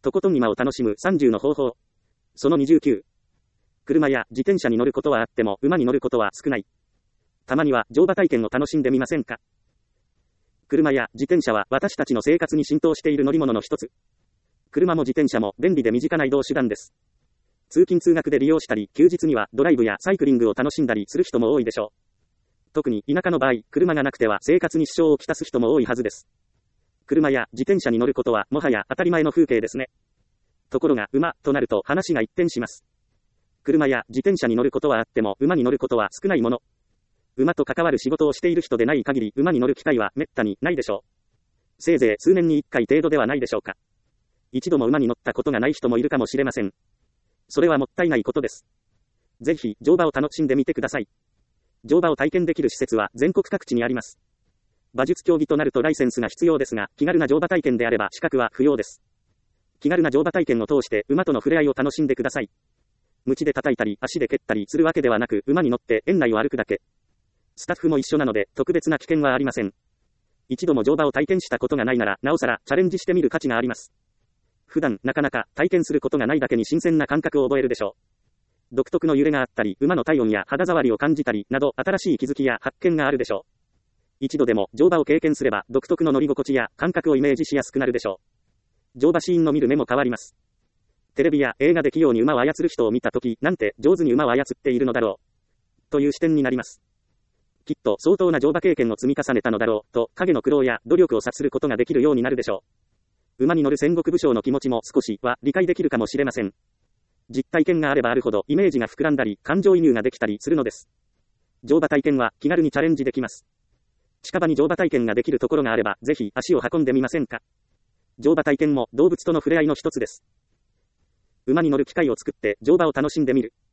とことん今を楽しむ30の方法。その29。車や自転車に乗ることはあっても馬に乗ることは少ない。たまには乗馬体験を楽しんでみませんか？車や自転車は私たちの生活に浸透している乗り物の一つ。車も自転車も便利で身近な移動手段です。通勤通学で利用したり、休日にはドライブやサイクリングを楽しんだりする人も多いでしょう。特に田舎の場合、車がなくては生活に支障をきたす人も多いはずです。車や自転車に乗ることはもはや当たり前の風景ですね。ところが馬となると話が一転します。車や自転車に乗ることはあっても馬に乗ることは少ないもの。馬と関わる仕事をしている人でない限り馬に乗る機会は滅多にないでしょう。せいぜい数年に1回程度ではないでしょうか。一度も馬に乗ったことがない人もいるかもしれません。それはもったいないことです。ぜひ乗馬を楽しんでみてください。乗馬を体験できる施設は全国各地にあります。馬術競技となるとライセンスが必要ですが、気軽な乗馬体験であれば資格は不要です。気軽な乗馬体験を通して馬との触れ合いを楽しんでください。鞭で叩いたり足で蹴ったりするわけではなく、馬に乗って園内を歩くだけ。スタッフも一緒なので特別な危険はありません。一度も乗馬を体験したことがないなら、なおさらチャレンジしてみる価値があります。普段なかなか体験することがないだけに新鮮な感覚を覚えるでしょう。独特の揺れがあったり、馬の体温や肌触りを感じたりなど、新しい気づきや発見があるでしょう。一度でも乗馬を経験すれば、独特の乗り心地や感覚をイメージしやすくなるでしょう。乗馬シーンの見る目も変わります。テレビや映画で器用に馬を操る人を見たとき、なんて上手に馬を操っているのだろう。という視点になります。きっと相当な乗馬経験を積み重ねたのだろう、と影の苦労や努力を察することができるようになるでしょう。馬に乗る戦国武将の気持ちも少しは理解できるかもしれません。実体験があればあるほどイメージが膨らんだり、感情移入ができたりするのです。乗馬体験は気軽にチャレンジできます。近場に乗馬体験ができるところがあれば、ぜひ足を運んでみませんか。乗馬体験も動物との触れ合いの一つです。馬に乗る機会を作って乗馬を楽しんでみる。